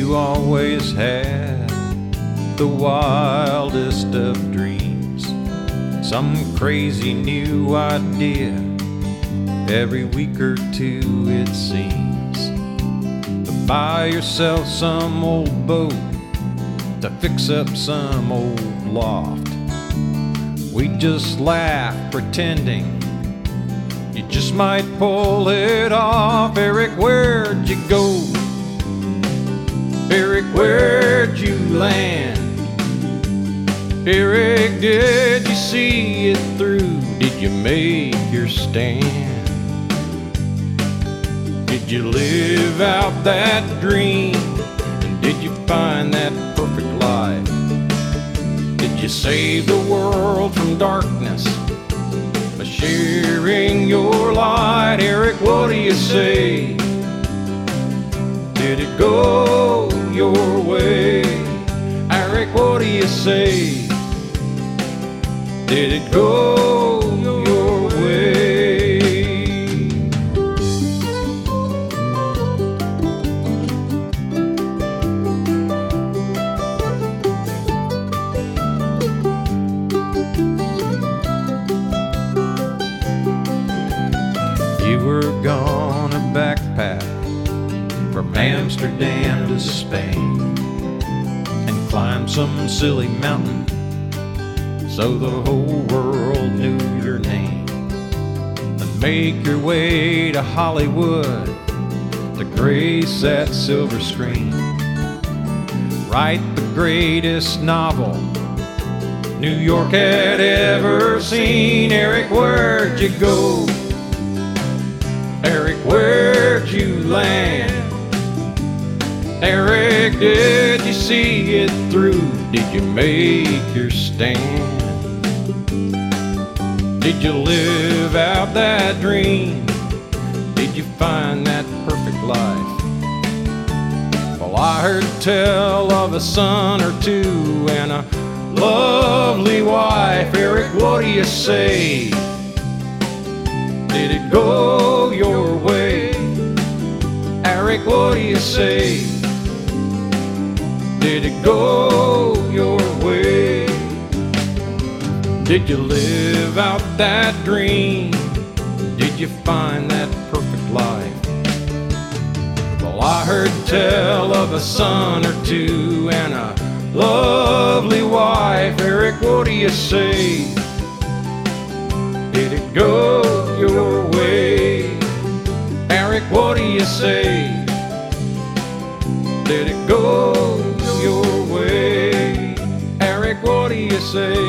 You always had the wildest of dreams, some crazy new idea every week or two it seems. To buy yourself some old boat, to fix up some old loft. We just laugh pretending you just might pull it off. Eric, where'd you go? Eric, where'd you land? Eric, did you see it through? Did you make your stand? Did you live out that dream? And did you find that perfect life? Did you save the world from darkness by sharing your light? Eric, what do you say? Did it go your way? Eric, what do you say? Did it go your way? You were gonna backpack from Amsterdam to Spain and climb some silly mountain so the whole world knew your name, and make your way to Hollywood to grace that silver screen. Write the greatest novel New York had ever seen. Eric, where'd you go? Eric, where'd you land? Eric, did you see it through? Did you make your stand? Did you live out that dream? Did you find that perfect life? Well, I heard tell of a son or two and a lovely wife. Eric, what do you say? Did it go your way? Eric, what do you say? Did it go your way? Did you live out that dream? Did you find that perfect life? Well, I heard tell of a son or two and a lovely wife. Eric, what do you say? Did it go your way? Eric, what do you say? Did it go your way? Eric, what do you say?